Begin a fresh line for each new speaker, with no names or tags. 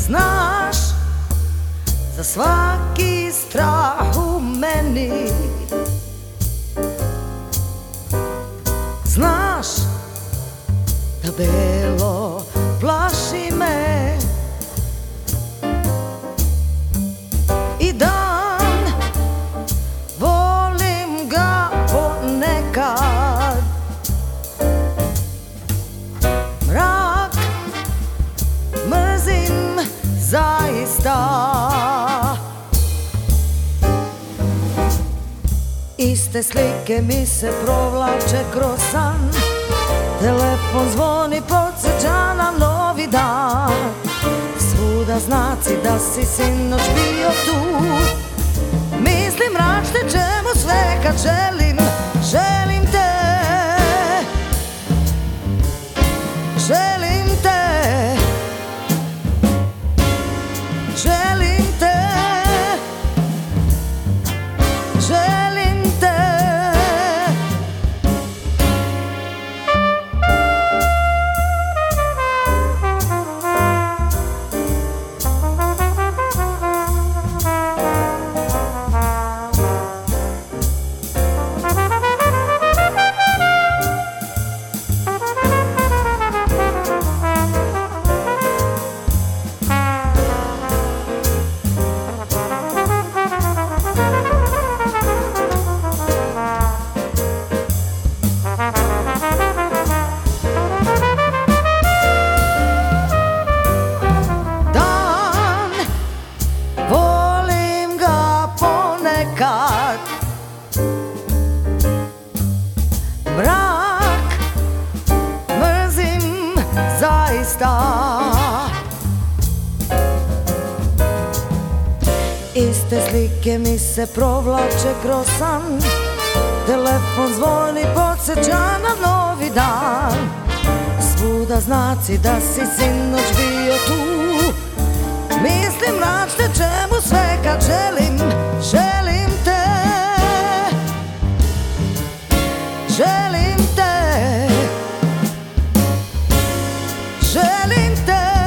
Znaš za svaki strah u meni, znaš da belo plaši me i dan, volim ga ponekad. Mrak mrzim zaista, iste slike mi se provlače kroz san, telefon zvoni, podsjeća na novi dan. Svuda znaci da si sinoć bio tu, mislim mračne čemu sve kad želim, želim te, želim te, želim te, želim te. Mrak mrzim zaista, iste slike mi se provlače kroz san, telefon zvoni, podsjeća na novi dan. Svuda znaci da si sinoć bio tu, mislim mračne čemu sve kad želim, želim te, želim te, želim te.